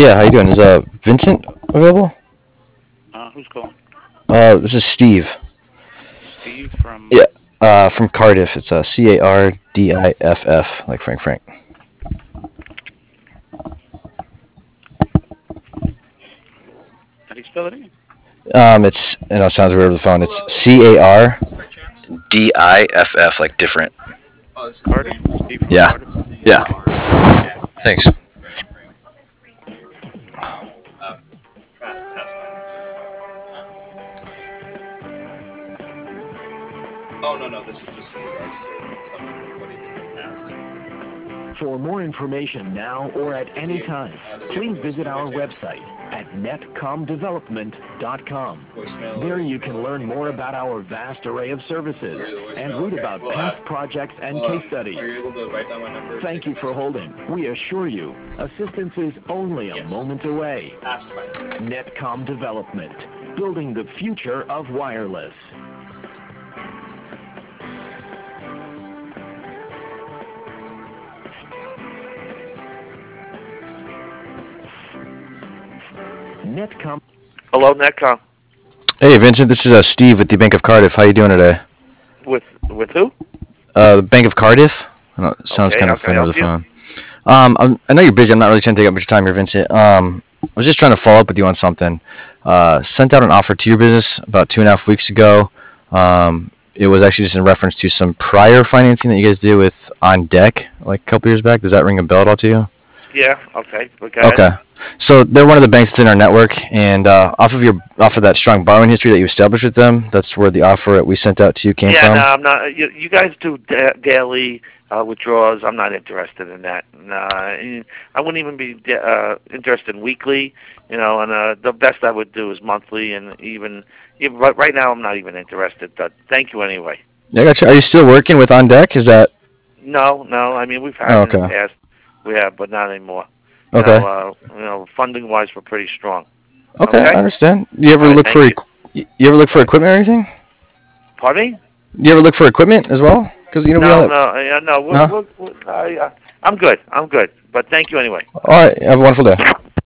yeah, how you doing? Is Vincent available? Who's calling? This is Steve. Steve from. Yeah, from Cardiff. It's Cardiff, like Frank Frank. How do you spell it again? It's it sounds weird over the phone. It's Cardiff, like different. Cardiff. Steve from Yeah, Cardiff. yeah. Thanks. For more information now or at any time, please visit our website at netcomdevelopment.com. There you can learn more about our vast array of services and read about past projects and case studies. Thank you for holding. We assure you, assistance is only a moment away. Netcom Development, building the future of wireless. Netcom. Hello, Netcom. Hey, Vincent. This is Steve with the Bank of Cardiff. How you doing today? With who? The Bank of Cardiff. I know it sounds Okay, kind how of can I funny over help the you? phone. I know you're busy. I'm not really trying to take up much time here, Vincent. I was just trying to follow up with you on something. Sent out an offer to your business about 2.5 weeks ago. It was actually just in reference to some prior financing that you guys did with On Deck, like a couple years back. Does that ring a bell at all to you? Yeah. Okay. But go Okay. ahead. So they're one of the banks that's in our network, and off of that strong borrowing history that you established with them, that's where the offer that we sent out to you came Yeah. No, from. I'm not. You guys do daily withdrawals. I'm not interested in that. I wouldn't even be interested in weekly. And the best I would do is monthly, and even right now I'm not even interested. But thank you anyway. Yeah, I gotcha. Are you still working with On Deck? Is that? No, no. I mean, we've Oh, had in the okay. past. We have, but not anymore. Okay. Funding wise, we're pretty strong. Okay, I Okay. understand. You ever All right. look for Thank you. you ever look All for right. equipment or anything? Pardon me? You ever look for equipment as well? Because we No, don't. no, yeah, no. No. I'm good. I'm good. But thank you anyway. All right. Have a wonderful day.